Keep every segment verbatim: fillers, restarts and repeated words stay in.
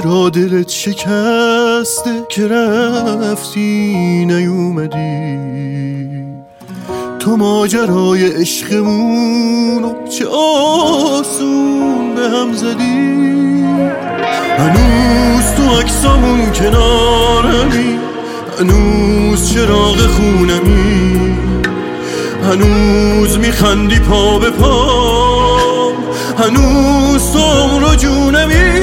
چرا دلت شکسته که رفتی نیومدی؟ تو ماجرای عشقمونو چه آسون به هم زدی. هنوز تو عکسامون کنارمی، هنوز چراغ خونمی، هنوز میخندی پا به پا، هنوز تو عمر و جونمی.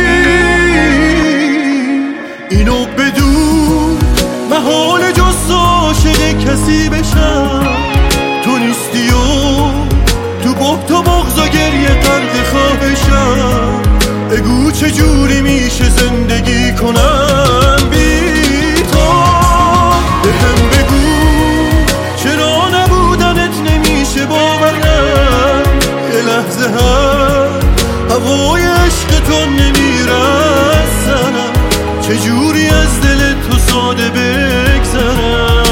اینو بدون محال جز عاشق کسی بشم، تو نیستی و تو بحت و بغض و گریه غرق خواهشم. بگو چجوری میشه زندگی کنم بی تو؟ بهم بگو چرا نبودنت نمیشه باورم؟ یه لحظه هم هوای عشق تو نمیرسم، چجوری از دل تو ساده بگذرم؟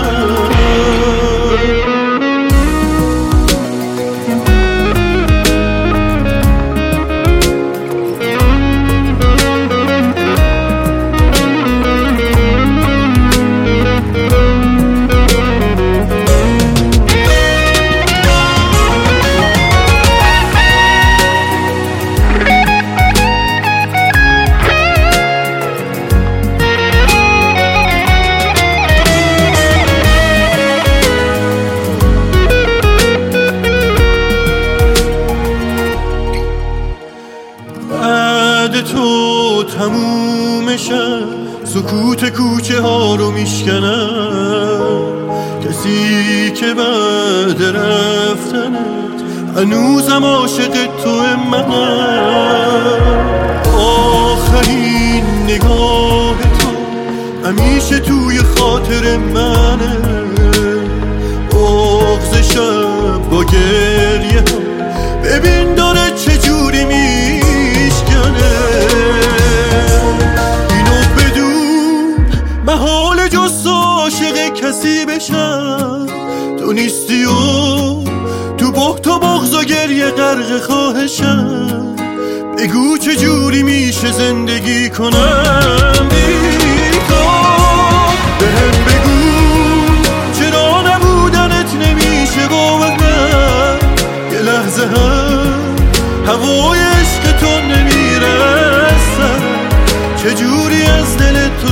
تو تمومشم، سکوت کوچه ها رو میشکنم. کسی که بعد رفتنت هنوزم عاشق تو منم. آخرین نگاه تو همیشه توی خاطر منه، بغض شب با گریه ببین داره چجوری میشکنه. اینو بدون محال جز عاشق کسی بشم، تو نیستی و تو بحت و بغض و گریه غرق خواهشم. بگو چجوری میشه زندگی کنم بی تو؟ بهم بگو چرا نبودنت نمیشه باورم؟ یه لحظه هم هوای عشق تو نمیرسم، چجوری از دل تو